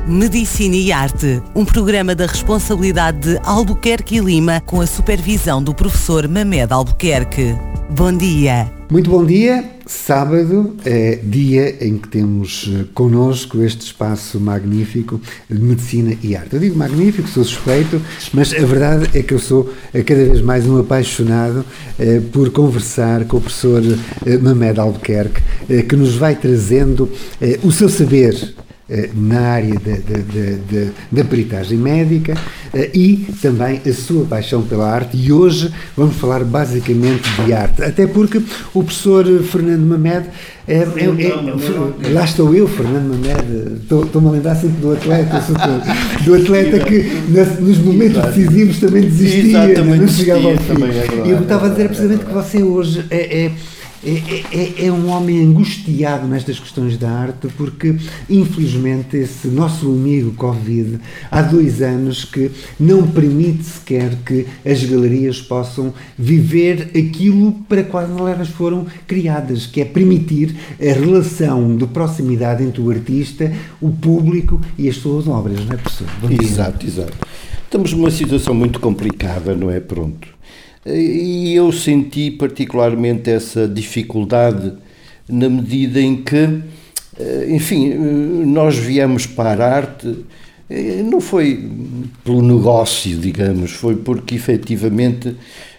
Medicina e Arte, um programa da responsabilidade de Albuquerque e Lima, com a supervisão do professor Mamed Albuquerque. Bom dia. Muito bom dia. Sábado é dia em que temos connosco este espaço magnífico de Medicina e Arte. Eu digo magnífico, sou suspeito, mas a verdade é que eu sou cada vez mais um apaixonado por conversar com o professor Mamed Albuquerque, que nos vai trazendo o seu saber na área da peritagem médica e também a sua paixão pela arte, e hoje vamos falar basicamente de arte, até porque o professor Fernando Mamed lá estou eu, Fernando Mamed, estou-me a lembrar sempre do atleta que nos momentos decisivos também desistia, não chegava ao fim. E eu estava a dizer precisamente que você hoje é um homem angustiado nestas questões da arte, porque infelizmente esse nosso amigo Covid há 2 anos que não permite sequer que as galerias possam viver aquilo para qual elas foram criadas, que é permitir a relação de proximidade entre o artista, o público e as suas obras, não é, professor? Exato. Estamos numa situação muito complicada, não é? Pronto. E eu senti particularmente essa dificuldade na medida em que, enfim, nós viemos para a arte, não foi pelo negócio, digamos, foi porque efetivamente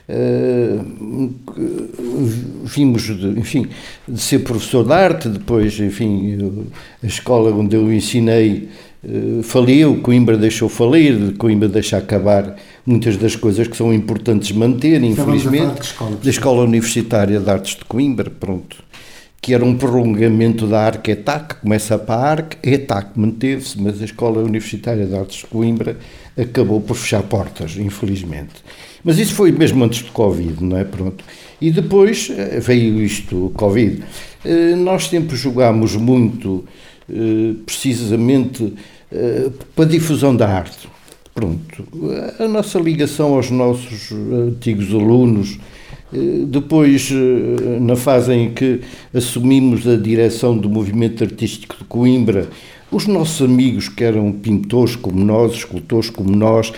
vimos de ser professor de arte, depois, enfim, a escola onde eu ensinei faliu, Coimbra deixou falir, Coimbra deixa acabar muitas das coisas que são importantes manter, infelizmente, da Escola Universitária de Artes de Coimbra, pronto, que era um prolongamento da ARC-ETAC, começa para a ARC, a ETAC manteve-se, mas a Escola Universitária de Artes de Coimbra acabou por fechar portas, infelizmente. Mas isso foi mesmo antes do Covid, não é? Pronto. E depois veio isto, o Covid. Nós sempre jogámos muito, precisamente, para a difusão da arte. Pronto. A nossa ligação aos nossos antigos alunos, depois, na fase em que assumimos a direção do movimento artístico de Coimbra, os nossos amigos que eram pintores como nós, escultores como nós,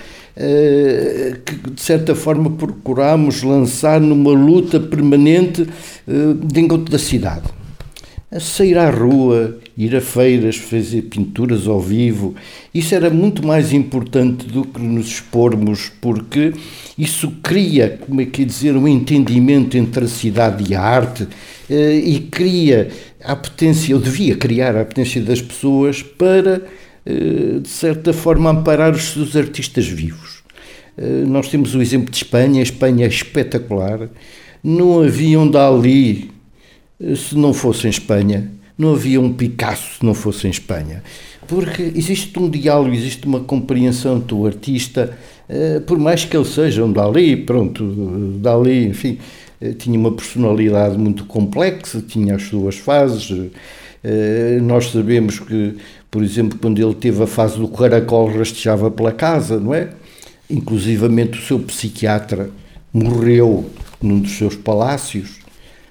que de certa forma procurámos lançar numa luta permanente de encontro da cidade. A sair à rua, ir a feiras, fazer pinturas ao vivo, isso era muito mais importante do que nos expormos, porque isso cria, como é que é dizer, um entendimento entre a cidade e a arte, e cria a potência, ou devia criar a potência das pessoas para, de certa forma, amparar os seus artistas vivos. Nós temos o exemplo de Espanha. A Espanha é espetacular. Não havia um Dalí se não fosse em Espanha, não havia um Picasso se não fosse em Espanha, porque existe um diálogo, existe uma compreensão do artista, por mais que ele seja um Dalí, pronto, Dalí, enfim, tinha uma personalidade muito complexa, tinha as suas fases. Nós sabemos que, por exemplo, quando ele teve a fase do caracol, rastejava pela casa, não é? Inclusivamente o seu psiquiatra morreu num dos seus palácios.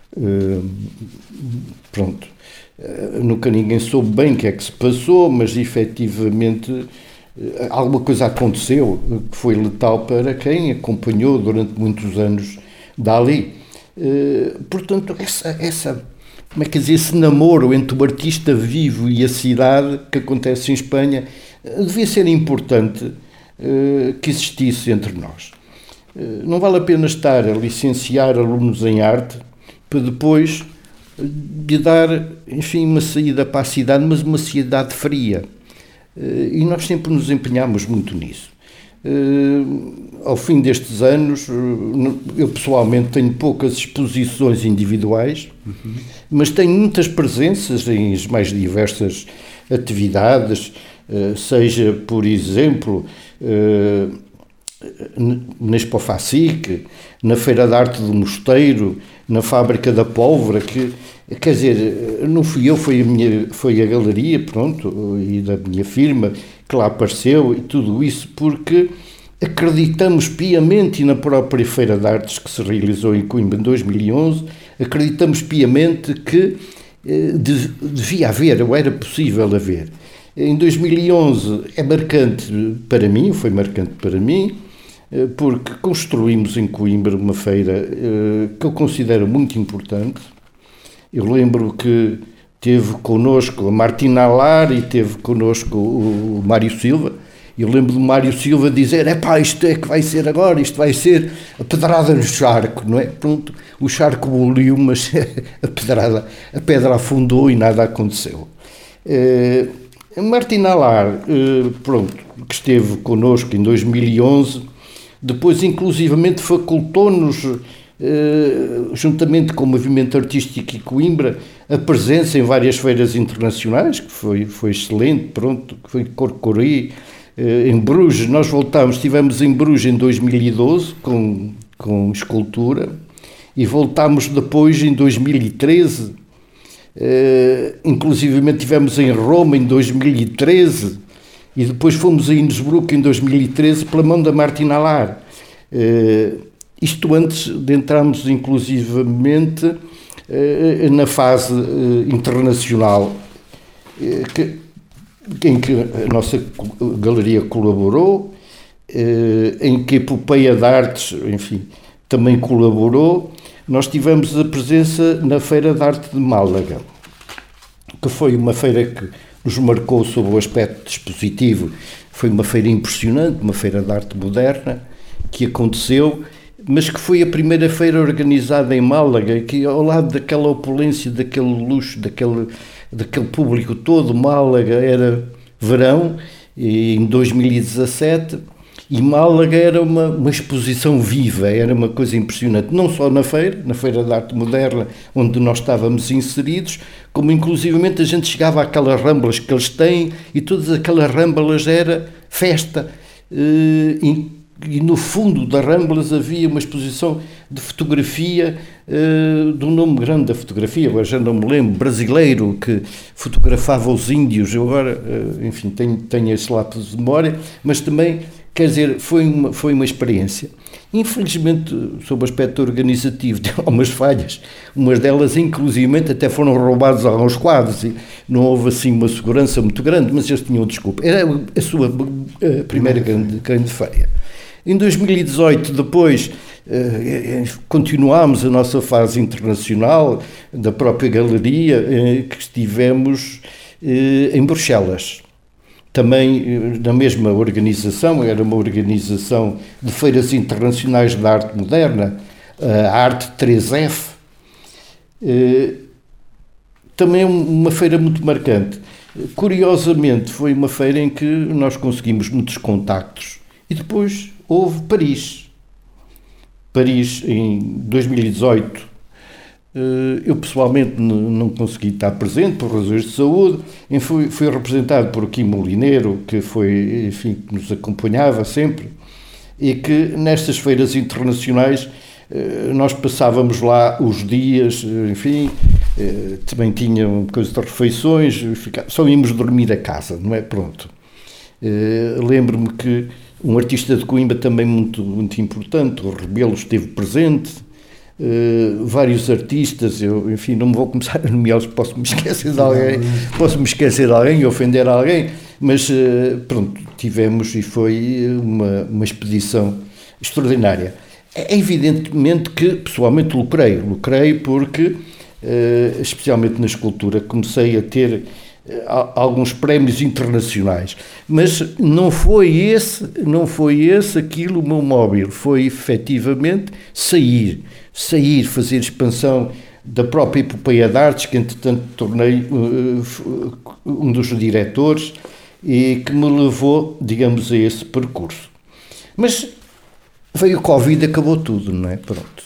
Pronto, nunca ninguém soube bem o que é que se passou, mas efetivamente alguma coisa aconteceu que foi letal para quem acompanhou durante muitos anos Dalí. Portanto, essa como é que dizer, esse namoro entre o artista vivo e a cidade que acontece em Espanha devia ser importante que existisse entre nós. Não vale a pena estar a licenciar alunos em arte para depois de dar, enfim, uma saída para a cidade, mas uma cidade fria. E nós sempre nos empenhámos muito nisso. Ao fim destes anos, eu pessoalmente tenho poucas exposições individuais, mas tenho muitas presenças em as mais diversas atividades, seja, por exemplo, na Expo Facic, na Feira de Arte do Mosteiro, na Fábrica da Pólvora, que, quer dizer, não fui eu, foi a galeria, pronto, e da minha firma, que lá apareceu, e tudo isso porque acreditamos piamente, e na própria Feira de Artes que se realizou em Coimbra em 2011, acreditamos piamente que devia haver, ou era possível haver. Em 2011 é marcante para mim, foi marcante para mim, porque construímos em Coimbra uma feira que eu considero muito importante. Eu lembro que teve connosco a Martina Alar e teve connosco o Mário Silva. Eu lembro do Mário Silva dizer: isto é que vai ser agora, isto vai ser a pedrada no charco, não é? Pronto, o charco boliu, mas a pedra afundou e nada aconteceu. Martina Alar, que esteve connosco em 2011, depois inclusivamente facultou-nos, juntamente com o Movimento Artístico e Coimbra, a presença em várias feiras internacionais, que foi excelente, que foi Corcori, em Bruges. Nós estivemos em Bruges em 2012 com escultura, e voltámos depois em 2013, inclusivamente estivemos em Roma em 2013, e depois fomos a Innsbruck em 2013 pela mão da Martina Alar. Isto antes de entrarmos inclusivamente na fase internacional, em que a nossa galeria colaborou, em que a Epopeia de Artes, enfim, também colaborou. Nós tivemos a presença na Feira de Arte de Málaga, que foi uma feira que nos marcou sob o aspecto dispositivo. Foi uma feira impressionante, uma feira de arte moderna, que aconteceu, mas que foi a primeira feira organizada em Málaga, que ao lado daquela opulência, daquele luxo, daquele público todo. Málaga era verão, em 2017, e Málaga era uma exposição viva, era uma coisa impressionante, não só na Feira de Arte Moderna, onde nós estávamos inseridos, como inclusivamente a gente chegava àquelas ramblas que eles têm, e todas aquelas ramblas era festa, e no fundo das ramblas havia uma exposição de fotografia, de um nome grande da fotografia, agora já não me lembro, brasileiro, que fotografava os índios. Eu agora, enfim, tenho esse lápis de memória, mas também, quer dizer, foi uma experiência. Infelizmente, sob o aspecto organizativo, tem algumas falhas. Umas delas, inclusivamente, até foram roubados alguns quadros, e não houve assim uma segurança muito grande, mas eles tinham desculpa. Era a sua primeira grande feira. Em 2018, depois, continuámos a nossa fase internacional da própria galeria, que estivemos em Bruxelas. Também na mesma organização, era uma organização de feiras internacionais de arte moderna, a Arte 3F. Também uma feira muito marcante. Curiosamente, foi uma feira em que nós conseguimos muitos contactos. E depois houve Paris, em 2018. Eu pessoalmente não consegui estar presente por razões de saúde. Fui representado por Kim Molineiro, que foi, enfim, que nos acompanhava sempre, e que nestas feiras internacionais nós passávamos lá os dias, enfim, também tinha uma coisa de refeições, só íamos dormir a casa, não é? Pronto. Lembro-me que um artista de Coimbra também muito, muito importante, o Rebelo, esteve presente, vários artistas, eu, enfim, não me vou começar a nomeá-los, posso-me esquecer de alguém e ofender alguém, mas pronto, tivemos, e foi uma expedição extraordinária. É evidentemente que pessoalmente lucrei porque, especialmente na escultura, comecei a ter alguns prémios internacionais, mas não foi esse aquilo o meu móvel, foi efetivamente sair, fazer expansão da própria Epopeia de Artes, que entretanto tornei um dos diretores, e que me levou, digamos, a esse percurso. Mas veio o Covid e acabou tudo, não é? Pronto.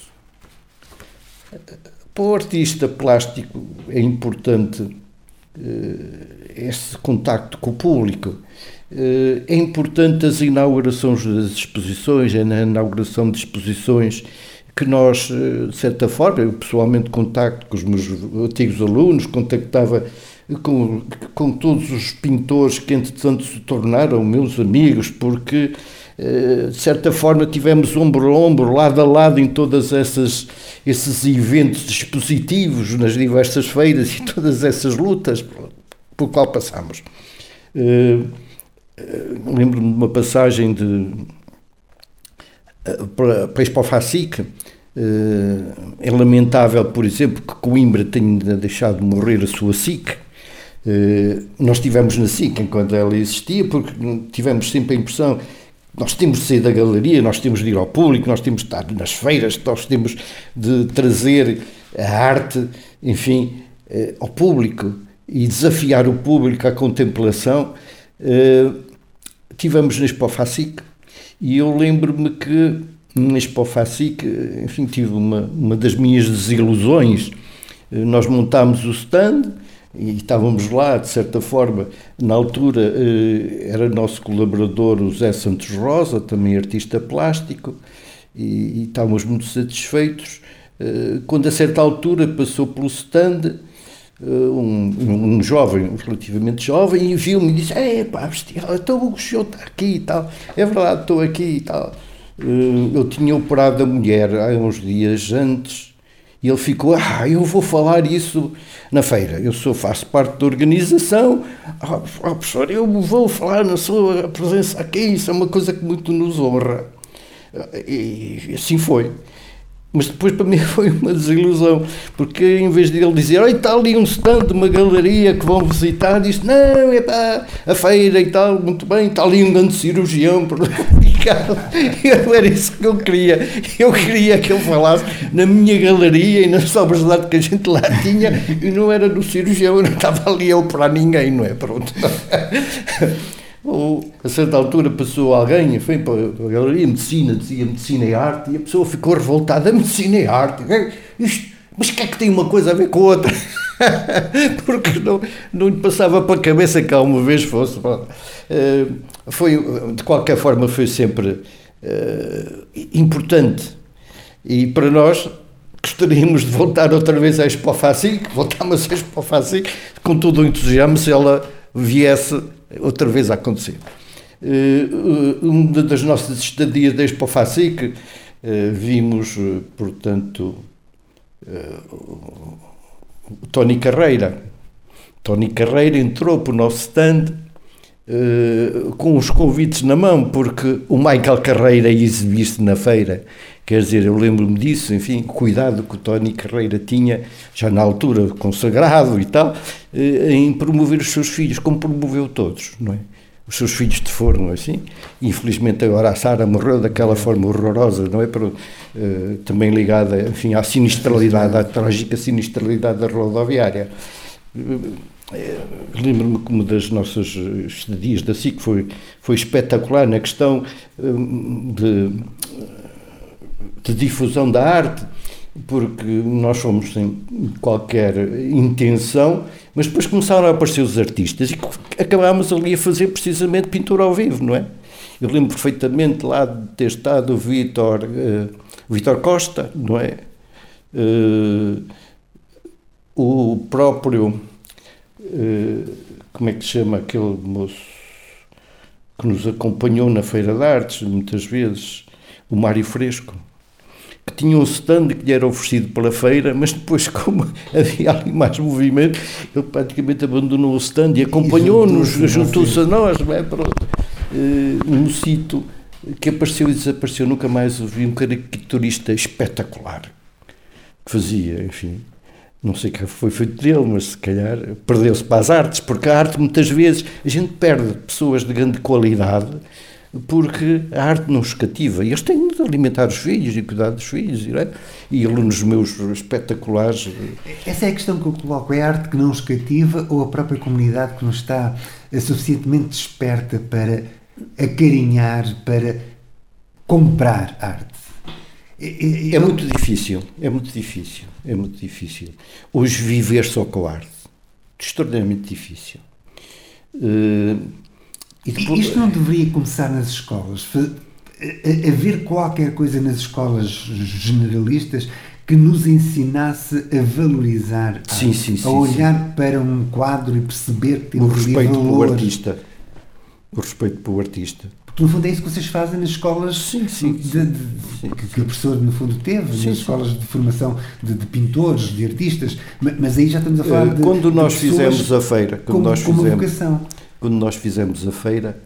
Para o artista plástico é importante esse contacto com o público. É importante as inaugurações das exposições, é na inauguração de exposições que nós, de certa forma, eu pessoalmente contacto com os meus antigos alunos, contactava com todos os pintores que entretanto se tornaram meus amigos, porque de certa forma tivemos ombro a ombro, lado a lado em todas esses eventos expositivos, nas diversas feiras e todas essas lutas por qual passamos. Lembro-me de uma passagem para a Expo FACIC. É lamentável, por exemplo, que Coimbra tenha deixado de morrer a sua SIC. Nós estivemos na SIC enquanto ela existia, porque tivemos sempre a impressão que nós temos de sair da galeria, nós temos de ir ao público, nós temos de estar nas feiras, nós temos de trazer a arte, enfim, ao público e desafiar o público à contemplação. Tivemos na Expo FACIC e eu lembro-me que na Expo FACIC, enfim, tive uma das minhas desilusões. Nós montámos o stand e estávamos lá, de certa forma, na altura era nosso colaborador o Zé Santos Rosa, também artista plástico, e estávamos muito satisfeitos, quando a certa altura passou pelo stand um jovem, relativamente jovem, e viu-me e disse: pá, então o senhor está aqui e tal. É verdade, estou aqui e tal. Eu tinha operado a mulher há uns dias antes e ele ficou: eu vou falar isso na feira, faço parte da organização, professor, eu vou falar na sua presença aqui, isso é uma coisa que muito nos honra. E assim foi. Mas depois para mim foi uma desilusão, porque em vez de ele dizer: está ali um stand de uma galeria que vão visitar, disse: não, é pá, a feira e tal, muito bem, está ali um grande cirurgião. Era isso que eu queria. Eu queria que ele falasse na minha galeria e nas obras de arte que a gente lá tinha, e não era do cirurgião, eu não estava ali a operar ninguém, não é? Pronto. A certa altura passou alguém, foi para a galeria Medicina, dizia Medicina e Arte, e a pessoa ficou revoltada: Medicina e Arte, mas que é que tem uma coisa a ver com a outra? Porque não lhe passava para a cabeça que alguma vez fosse. De qualquer forma, foi sempre importante, e para nós gostaríamos de voltar outra vez à Expo FACIC, voltámos à Expo FACIC com todo o entusiasmo se ela viesse outra vez a acontecer. Uma das nossas estadias da Expo FACIC, vimos, portanto, o Tony Carreira. Tony Carreira entrou para o nosso stand com os convites na mão, porque o Michael Carreira ia exibir-se na feira. Quer dizer, eu lembro-me disso, enfim, cuidado que o Tony Carreira tinha, já na altura consagrado e tal, em promover os seus filhos, como promoveu todos, não é? Os seus filhos de forno, assim. Infelizmente agora a Sara morreu daquela forma horrorosa, não é? Também ligada, enfim, à sinistralidade, à trágica sinistralidade da rodoviária. Lembro-me que uma das nossas estadias da SIC foi espetacular na questão de difusão da arte, porque nós fomos sem qualquer intenção, mas depois começaram a aparecer os artistas e acabámos ali a fazer precisamente pintura ao vivo, não é? Eu lembro perfeitamente lá de ter estado o Vítor Costa, não é? O próprio, como é que se chama aquele moço que nos acompanhou na Feira de Artes, muitas vezes, o Mário Fresco, que tinha um stand que lhe era oferecido pela feira, mas depois, como havia ali mais movimento, ele praticamente abandonou o stand e acompanhou-nos, juntou-se a nós, não é? Pronto. Um sítio que apareceu e desapareceu, nunca mais ouvi, um caricaturista espetacular, que fazia, enfim, não sei o que foi feito dele, mas se calhar perdeu-se para as artes, porque a arte muitas vezes, a gente perde pessoas de grande qualidade, porque a arte não os cativa, e eles têm de alimentar os filhos e cuidar dos filhos, e alunos meus espetaculares. Essa é a questão que eu coloco: é a arte que não os cativa ou a própria comunidade que não está suficientemente desperta para acarinhar, para comprar arte? É muito difícil, é muito difícil. Hoje viver só com a arte, extraordinariamente difícil. E depois, isto não deveria começar nas escolas? Haver qualquer coisa nas escolas generalistas que nos ensinasse a valorizar a arte, a olhar para um quadro e perceber que tem o respeito pelo artista. O respeito pelo artista. Porque no fundo é isso que vocês fazem nas escolas que o professor no fundo teve, nas escolas de formação de pintores, de artistas, mas aí já estamos a falar quando nós fizemos a feira, como vocação. quando nós fizemos a feira,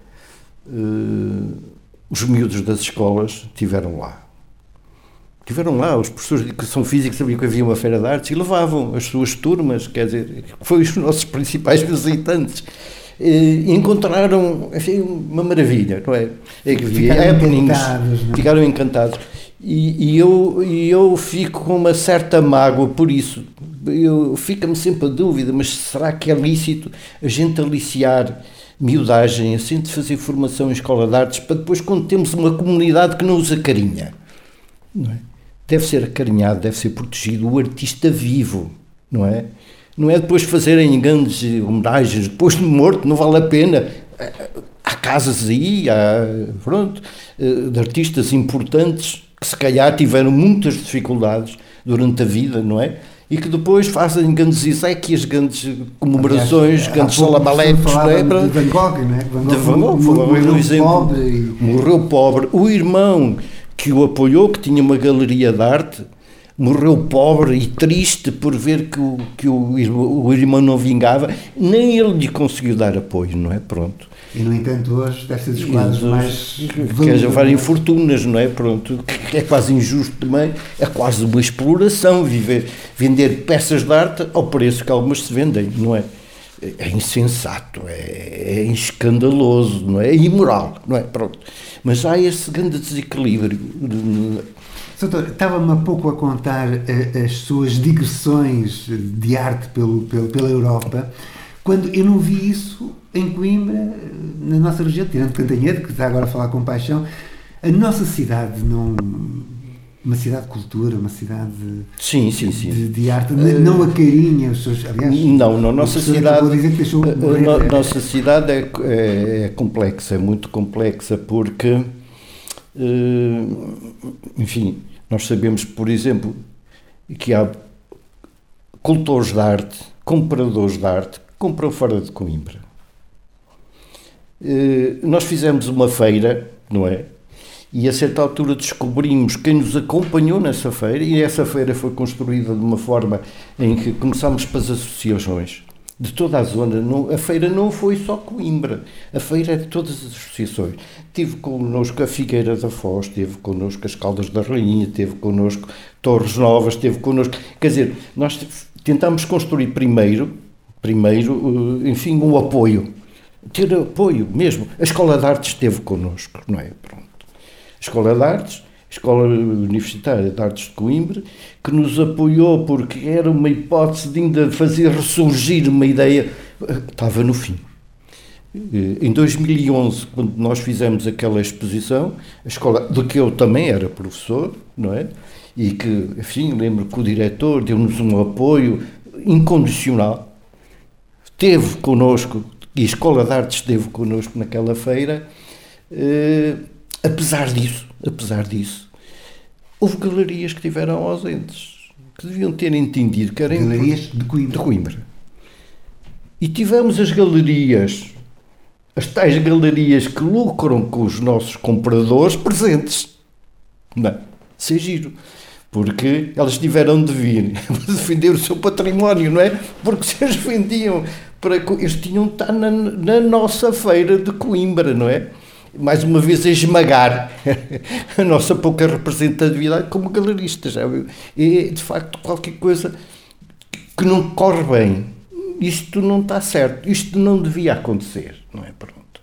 os miúdos das escolas estiveram lá. Estiveram lá, os professores de educação física sabiam que havia uma feira de artes e levavam as suas turmas, quer dizer, foi os nossos principais visitantes. E encontraram, enfim, uma maravilha, não é? Ficaram encantados. E eu fico com uma certa mágoa por isso. Fica-me sempre a dúvida, mas será que é lícito a gente aliciar miudagem, a gente fazer formação em escola de artes, para depois, quando temos uma comunidade que não os acarinha, não é? Deve ser acarinhado, deve ser protegido o artista vivo, não é? Não é depois fazerem grandes homenagens, depois de morto, não vale a pena. Há casas aí, de artistas importantes que se calhar tiveram muitas dificuldades durante a vida, não é? E que depois fazem grandes exéquias, grandes comemorações, grandes salabaletes. De Van Gogh, não é? Van Gogh foi um exemplo. Morreu pobre. O irmão que o apoiou, que tinha uma galeria de arte, morreu pobre e triste por ver que o irmão não vingava, nem ele lhe conseguiu dar apoio, não é? Pronto. E, no entanto, hoje deve ser dos quadros mais... Que valem fortunas, não é? Pronto. É quase injusto também, é quase uma exploração, vender peças de arte ao preço que algumas se vendem, não é? É insensato, é escandaloso, não é? É imoral, não é? Pronto. Mas há esse grande desequilíbrio. Doutor, estava-me há pouco a contar as suas digressões de arte pela Europa, quando eu não vi isso em Coimbra, na nossa região, tirando Cantanhede, que está agora a falar com paixão. A nossa cidade não... Uma cidade de cultura, uma cidade de arte, não acarinha os seus... Aliás, não, nossa cidade é complexa, é muito complexa, porque, enfim, nós sabemos, por exemplo, que há cultores de arte, compradores de arte, que compram fora de Coimbra. Nós fizemos uma feira, não é? E a certa altura descobrimos quem nos acompanhou nessa feira, e essa feira foi construída de uma forma em que começámos pelas associações de toda a zona. A feira não foi só Coimbra, a feira é de todas as associações. Teve connosco a Figueira da Foz, teve connosco as Caldas da Rainha, teve connosco Torres Novas, teve connosco... Quer dizer, nós tentámos construir primeiro, enfim, um apoio. Ter apoio mesmo. A Escola de Artes esteve connosco, não é? Pronto. A Escola de Artes, a Escola Universitária de Artes de Coimbra, que nos apoiou porque era uma hipótese de ainda fazer ressurgir uma ideia, estava no fim. Em 2011, quando nós fizemos aquela exposição, a escola, de que eu também era professor, não é? E que, enfim, lembro que o diretor deu-nos um apoio incondicional, esteve connosco, e a Escola de Artes esteve connosco naquela feira. Apesar disso, houve galerias que tiveram ausentes, que deviam ter entendido que eram galerias de Coimbra. E tivemos as galerias, as tais galerias que lucram com os nossos compradores presentes. Não, isso é giro, porque elas tiveram de vir defender o seu património, não é? Porque se eles vendiam, eles tinham de estar na nossa feira de Coimbra, não é? Mais uma vez a esmagar a nossa pouca representatividade como galeristas. É, de facto, qualquer coisa que não corre bem. Isto não está certo. Isto não devia acontecer. Não é? Pronto.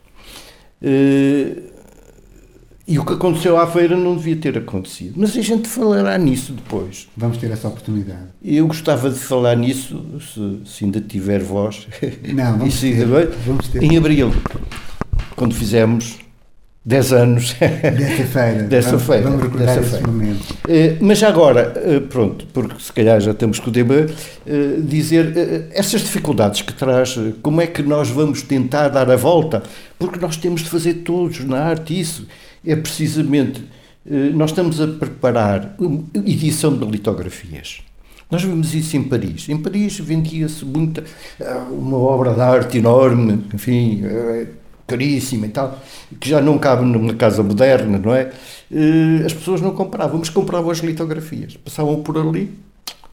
E o que aconteceu à feira não devia ter acontecido. Mas a gente falará nisso depois. Vamos ter essa oportunidade. Eu gostava de falar nisso, se ainda tiver voz. Não, vamos ter. Em abril, quando fizemos 10 anos dessa feira. Vamos recordar esse momento. Mas agora, pronto, porque se calhar já temos que o tema, dizer essas dificuldades que traz, como é que nós vamos tentar dar a volta? Porque nós temos de fazer todos na arte isso. É precisamente, nós estamos a preparar edição de litografias. Nós vimos isso em Paris. Em Paris vendia-se uma obra de arte enorme, enfim, caríssima e tal, que já não cabe numa casa moderna, não é? As pessoas não compravam, mas compravam as litografias. Passavam por ali,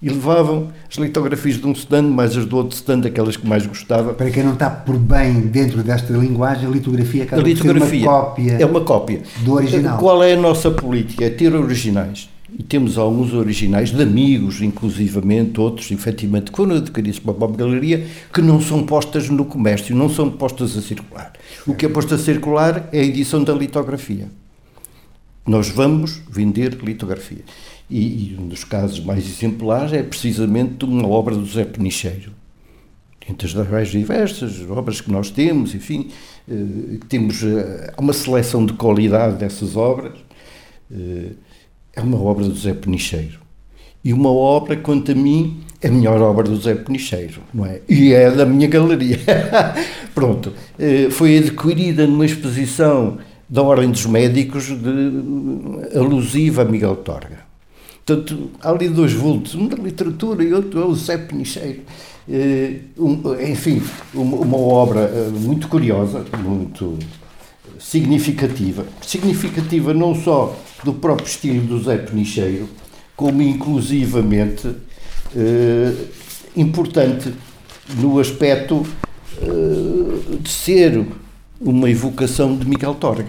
E levavam as litografias de um stand, mais as do outro stand, aquelas que mais gostava. Para quem não está por bem dentro desta linguagem, a litografia acaba de ser uma cópia. É uma cópia do original. Qual é a nossa política? É ter originais. E temos alguns originais de amigos, inclusivamente, outros, efetivamente, que foram adquiridos para a Bob Galeria, que não são postas no comércio, não são postas a circular. O que é posto a circular é a edição da litografia. Nós vamos vender litografia. E um dos casos mais exemplares é precisamente uma obra do José Penicheiro. Entre as mais diversas obras que nós temos, enfim, temos uma seleção de qualidade dessas obras. É uma obra do José Penicheiro. E uma obra, quanto a mim, é a melhor obra do José Penicheiro, não é? E é da minha galeria. Pronto. Foi adquirida numa exposição da Ordem dos Médicos alusiva a Miguel Torga. Portanto, há ali dois vultos, um da literatura e outro é o José Penicheiro. Enfim, uma obra muito curiosa, muito significativa. Significativa não só do próprio estilo do José Penicheiro, como inclusivamente importante no aspecto de ser uma evocação de Miguel Torga.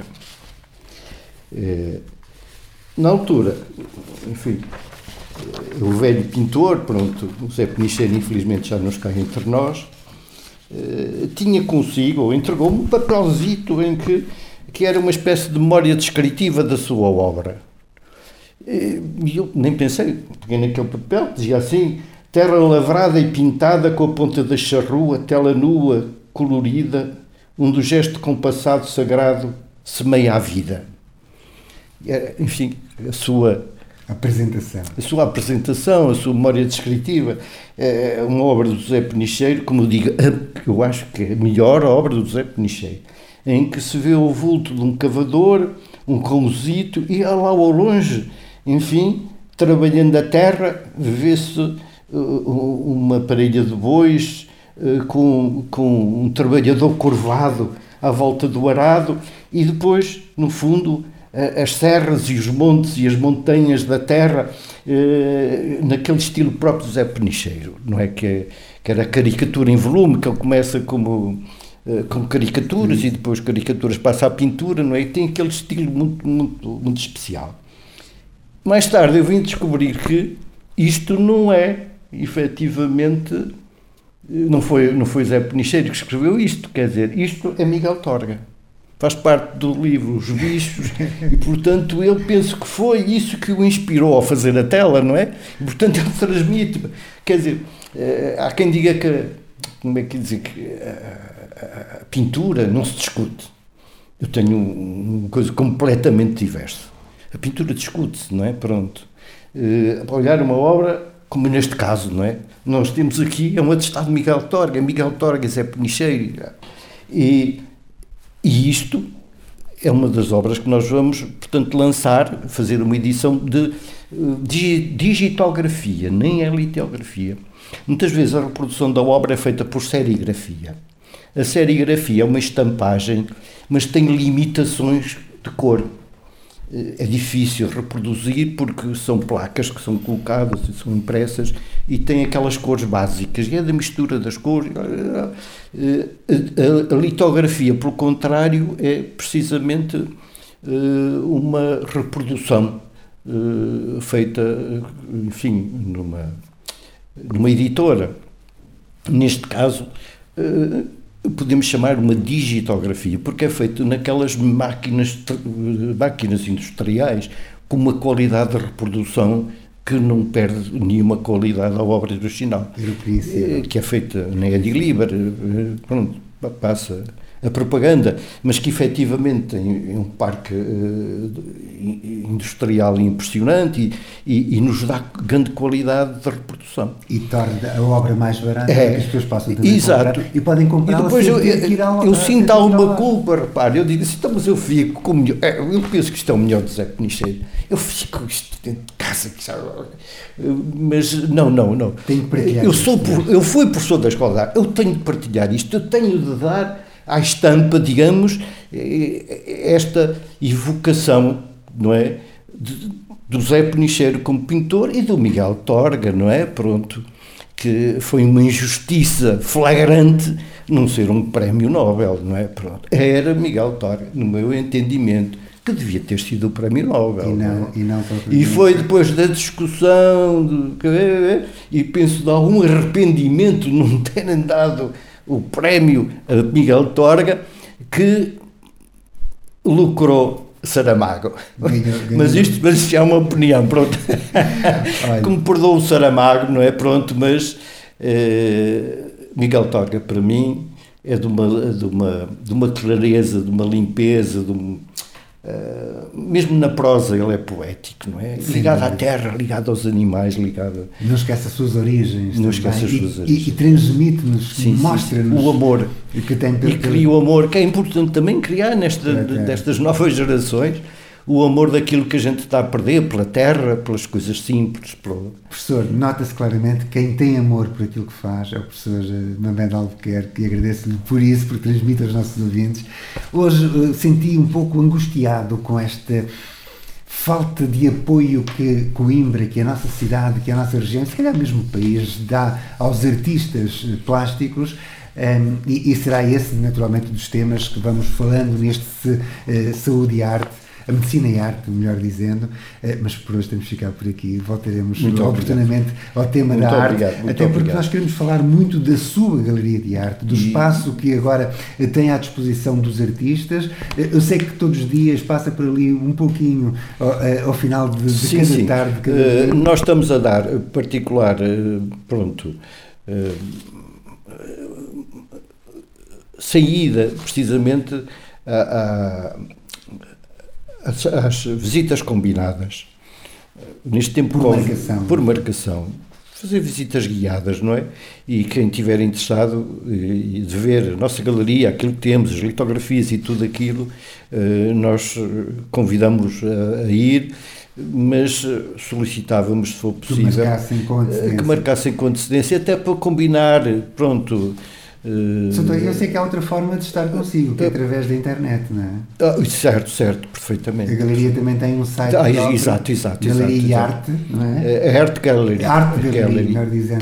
Na altura, enfim, o velho pintor, pronto, o José Penicheiro infelizmente já não está entre nós, tinha consigo, ou entregou-me um papelzito em que era uma espécie de memória descritiva da sua obra. E eu nem pensei, peguei naquele papel, dizia assim: terra lavrada e pintada com a ponta da charrua, tela nua, colorida, onde o gesto compassado sagrado semeia a vida. Enfim, a sua apresentação, a sua memória descritiva, é uma obra do José Penicheiro, como eu digo, eu acho que é a melhor obra do José Penicheiro, em que se vê o vulto de um cavador, um cãozito, e lá ao longe, enfim, trabalhando a terra, vê-se uma parelha de bois com um trabalhador curvado à volta do arado, e depois, no fundo, as serras e os montes e as montanhas da terra, naquele estilo próprio de José Penicheiro, não é? Que era a caricatura em volume, que ele começa com caricaturas e depois caricaturas passa à pintura, não é? E tem aquele estilo muito, muito, muito especial. Mais tarde eu vim descobrir que isto não é, efetivamente, não foi José Penicheiro que escreveu isto, quer dizer, isto é Miguel Torga. Faz parte do livro Os Bichos e, portanto, eu penso que foi isso que o inspirou a fazer a tela, não é? E, portanto, ele transmite. Quer dizer, há quem diga que, como é que dizer, que a pintura não se discute. Eu tenho uma coisa completamente diversa. A pintura discute-se, não é? Pronto. Olhar uma obra, como neste caso, não é? Nós temos aqui, é um atestado de Miguel Torga, Zé Penicheiro. E isto é uma das obras que nós vamos, portanto, lançar, fazer uma edição de digitografia, nem é litografia. Muitas vezes a reprodução da obra é feita por serigrafia. A serigrafia é uma estampagem, mas tem limitações de cor. É difícil reproduzir porque são placas que são colocadas e são impressas e tem aquelas cores básicas, e é da mistura das cores. A litografia, pelo contrário, é precisamente uma reprodução feita, enfim, numa editora. Neste caso, podemos chamar uma digitografia, porque é feito naquelas máquinas industriais com uma qualidade de reprodução que não perde nenhuma qualidade à obra original, que é feita na Ediliber, pronto, passa a propaganda, mas que efetivamente tem um parque industrial impressionante e nos dá grande qualidade de reprodução. E torna a obra mais barata, que as pessoas possam também exato. Comprar e podem comprar. E depois eu sinto alguma culpa, repare, eu digo assim, então, mas eu fico com o melhor, eu penso que isto é o melhor de José Penicheiro, eu fico com isto dentro de casa, mas não. Tenho que partilhar eu fui professor da escola de arte, eu tenho de partilhar isto, eu tenho de dar à estampa, digamos, esta evocação, não é, do Zé Penicheiro como pintor e do Miguel Torga, não é? Pronto, que foi uma injustiça flagrante não ser um prémio Nobel, não é? Pronto, era Miguel Torga, no meu entendimento, que devia ter sido o prémio Nobel. E foi depois da discussão, e penso de algum arrependimento de não terem dado o prémio a Miguel Torga, que lucrou Saramago. Mas isto é uma opinião, pronto. Que me perdoa o Saramago, não é? Pronto, mas Miguel Torga, para mim, é de uma clareza, de uma limpeza, mesmo na prosa ele é poético, não é? Ligado à terra, ligado aos animais, ligado... Não esquece as suas origens. Não esquece as suas origens. E transmite-nos, mostra-nos o amor. Que tem e cria o amor, que é importante também criar destas novas gerações, o amor daquilo que a gente está a perder, pela terra, pelas coisas simples. Professor, nota-se claramente quem tem amor por aquilo que faz é o professor Mamed Albuquerque, e agradeço-lhe por isso, por transmite aos nossos ouvintes. Hoje senti um pouco angustiado com esta falta de apoio que Coimbra, que a nossa cidade, que a nossa região, se calhar mesmo o país, dá aos artistas plásticos. E será esse, naturalmente, dos temas que vamos falando neste Saúde e Arte, a medicina e a arte, melhor dizendo, mas por hoje temos de ficar por aqui. Voltaremos oportunamente ao tema da arte, até porque nós queremos falar muito da sua galeria de arte, do espaço que agora tem à disposição dos artistas. Eu sei que todos os dias passa por ali um pouquinho ao final de cada tarde. Nós estamos a dar particular, saída precisamente às visitas combinadas, neste tempo por marcação, fazer visitas guiadas, não é? E quem estiver interessado de ver a nossa galeria, aquilo que temos, as litografias e tudo aquilo, nós convidamos a ir, mas solicitávamos, se for possível, que marcassem com antecedência, até para combinar, pronto. Eu sei que há outra forma de estar consigo, que é através da internet, não é? Certo, perfeitamente. A galeria também tem um site exato. Galeria e Arte, não é? Arte Gallery. Melhor dizendo.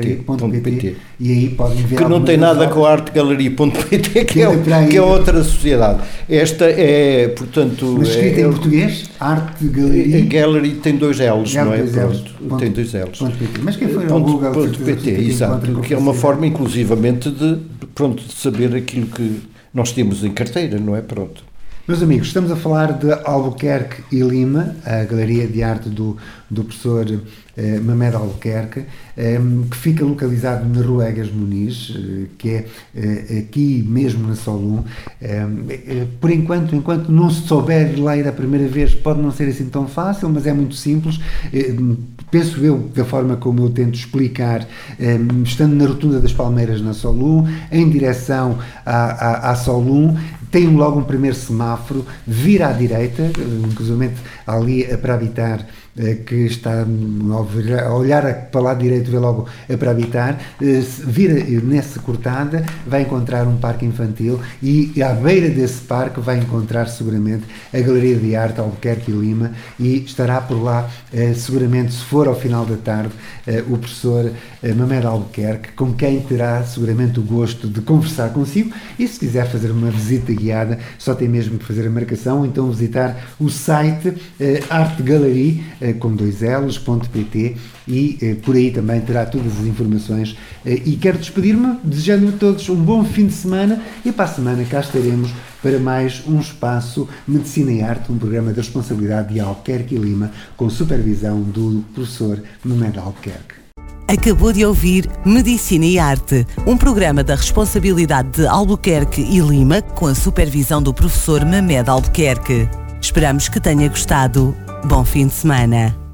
.pt. E aí podem ver... Que não tem nada com a artegallery.pt, que é outra sociedade. Esta é, portanto... Mas escrita em português? Arte Gallery? A Gallery tem 2 L's, não é? Tem 2 L's. Mas quem foi ao Google... .pt, exato. Que é uma forma, inclusivamente, de saber aquilo que nós temos em carteira, não é? Pronto. Meus amigos, estamos a falar de Albuquerque e Lima, a galeria de arte do professor Mamed Albuquerque, que fica localizado na Rua Egas Muniz, que é aqui mesmo na Solum. Por enquanto não se souber ir lá ir a primeira vez, pode não ser assim tão fácil, mas é muito simples. Penso eu, da forma como eu tento explicar, estando na Rotunda das Palmeiras na Solum, em direção à Solum, tem logo um primeiro semáforo, vira à direita, inclusive ali para habitar, que está a olhar para o lado direito, vê logo para habitar, vira nessa cortada, vai encontrar um parque infantil e à beira desse parque vai encontrar seguramente a Galeria de Arte Albuquerque e Lima, e estará por lá seguramente, se for ao final da tarde, o professor Mamed Albuquerque, com quem terá seguramente o gosto de conversar consigo, e se quiser fazer uma visita guiada, só tem mesmo que fazer a marcação, ou então visitar o site Arte Gallery, com 2 L's.pt, e por aí também terá todas as informações. E quero despedir-me desejando a todos um bom fim de semana, e para a semana cá estaremos para mais um espaço Medicina e Arte, um programa da responsabilidade de Albuquerque e Lima, com supervisão do professor Mamed Albuquerque. Acabou de ouvir Medicina e Arte, um programa da responsabilidade de Albuquerque e Lima, com a supervisão do professor Mamed Albuquerque. Esperamos que tenha gostado. Bom fim de semana.